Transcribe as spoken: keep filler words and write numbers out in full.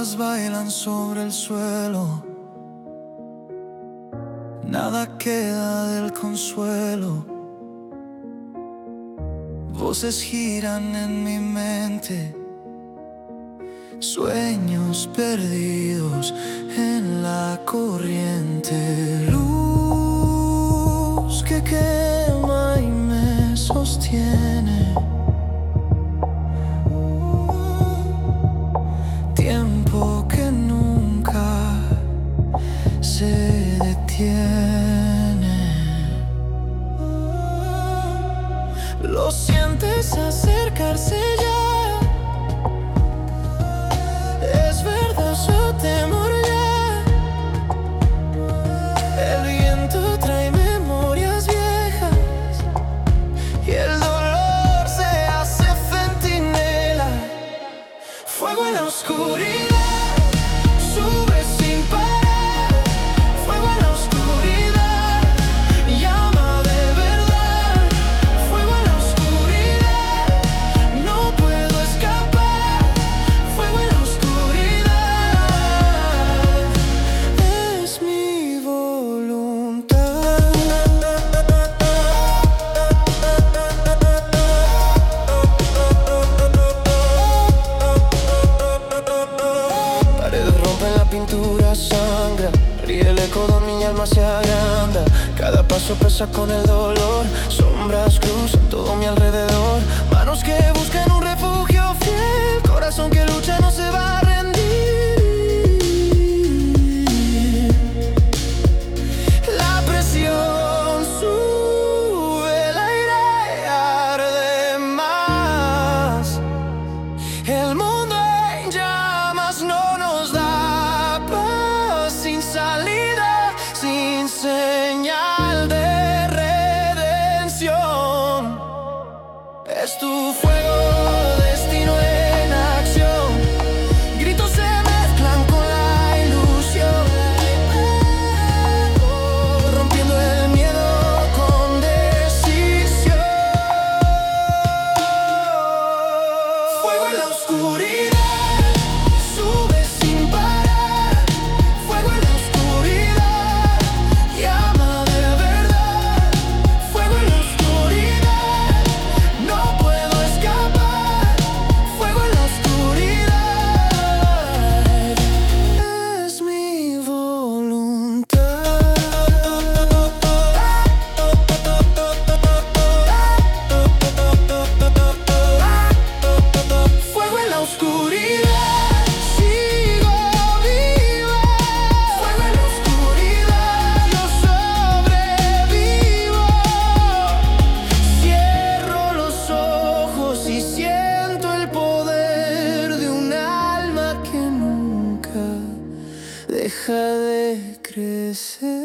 olas bailan sobre el suelo, nada queda del consuelo. Voces giran en mi mente, sueños perdidos en la corriente. Luz que quema y me sostiene, tiempo que nunca se detiene. Lo sientes acercarse ya, es verdad su temor ya. El viento trae memorias viejas y el dolor se hace centinela. Fuego en la oscuridad, sube sin parar. Fuego en la oscuridad, llama de verdad. Fuego en la oscuridad, no puedo escapar. Fuego en la oscuridad, es mi voluntad. Paredes rompen la pintura, sangra, ríe el eco donde mi alma se agranda. Cada paso pesa con el dolor, sombras cruzan todo mi alrededor. Manos que buscan un refugio fiel, corazón que lucha no se va a rendir. La presión sube, el aire arde más. El mundo en llamas no nos da paz, sin salida, sin señal de redención. Es tu fuego, destino en acción. Gritos se mezclan con la ilusión, rompiendo el miedo con decisión. Fuego en la oscuridad, sube sin parar. Fuego en la oscuridad, llama de verdad. Fuego en la oscuridad, no puedo escapar. Fuego en la oscuridad, es mi voluntad. Fuego en la oscuridad, sigo viva. Fuego en la oscuridad, yo sobrevivo. Cierro los ojos y siento el poder de un alma que nunca deja de crecer.